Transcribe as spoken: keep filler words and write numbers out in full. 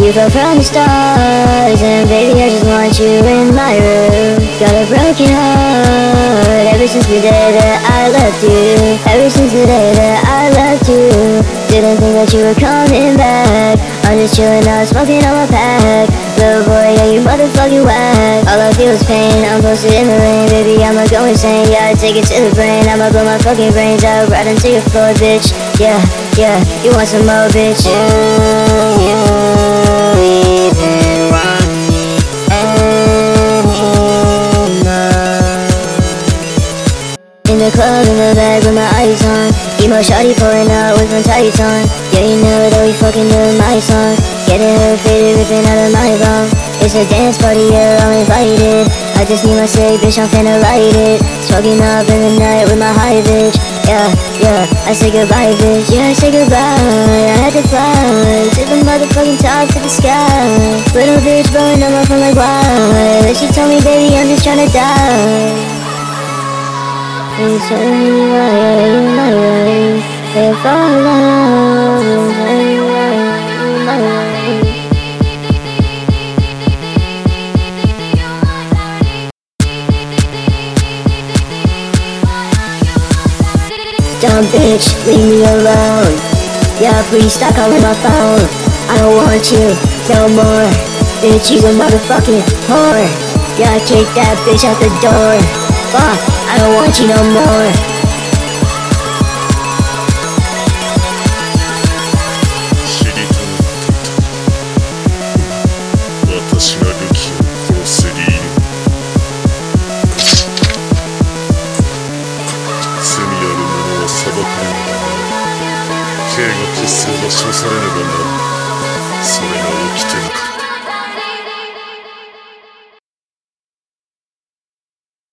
You fell from the stars, and baby I just want you in my room. Got a broken heart ever since the day that I left you. Ever since the day that I left you. Didn't think that you were coming back. I'm just chillin' out, smoking on my pack. Little boy, yeah, you motherfucking whack. All I feel is pain, I'm posted in the rain. Baby, I'ma go insane, yeah, I take it to the brain. I'ma blow my fucking brains out right into your floor, bitch. Yeah, yeah, you want some more, bitch. You, you even want me anymore. In the club, in the bag with my eyes on. Emo shawty pouring out with my tights on. Yeah, you know that we fucking doing my song. Getting her faded, ripping out of my bum. It's a dance party, yeah, I'm invited. I just need my cig, bitch, I'm finna light it. Smoking up in the night with my high bitch. Yeah, yeah, I say goodbye, bitch. Yeah, I say goodbye. I had to fly to the motherfucking top to the sky. Little bitch blowing up my phone like why? She told me, baby, I'm just tryna die. You tell me why you my way. If I love you, tell me why you my way. Dumb bitch, leave me alone. Yeah, please stop calling my phone. I don't want you no more. Bitch, you a motherfucking whore. Yeah, kick that bitch out the door. Fuck, I don't want you no more. 知りたがっていた。私がルキを殺せり。罪ある者は裁かれる。刑が決せば処されねばならぬ。それが起きてるから。